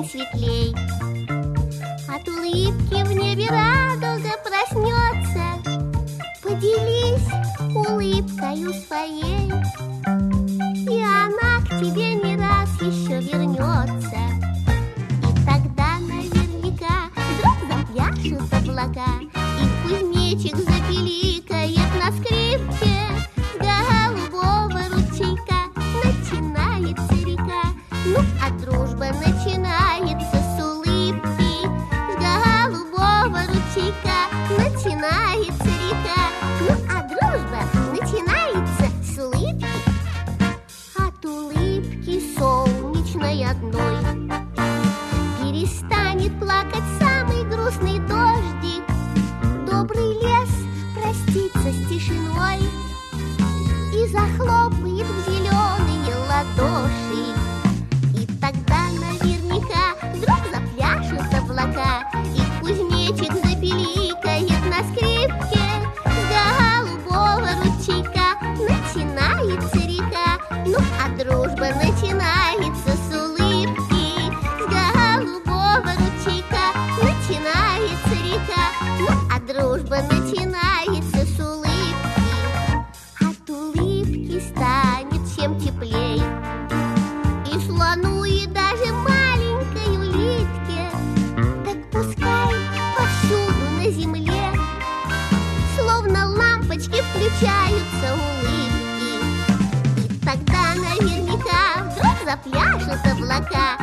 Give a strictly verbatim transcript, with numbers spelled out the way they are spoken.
день светлей. От улыбки в небе радуга проснется. Поделись улыбкою своей, и она к тебе не раз еще вернется. И тогда наверняка вдруг запляшут облака, и кузнечик запиликает на скрипке. С голубого ручейка начинается река. Ну, а дружба начинается с улыбки. С голубого ручейка начинается река. Ну, а дружба начинается с улыбки. От улыбки солнечной одной перестанет плакать самый грустный дождик. Добрый лес простится с тишиной и захлопает в зеленые ладоши. И тогда наверняка вдруг запляшут облака, и кузнечик запиликает на скрипке. С голубого ручейка начинается река. Ну, а дружба начинается с улыбки. С голубого ручейка начинается река. Ну, а дружба начинается с улыбки. От улыбки станет всем теплей, и слону, и даже маленькой улитке. Так пускай повсюду на земле словно лампочки включаются улыбки. И тогда наверняка вдруг запляшут облака,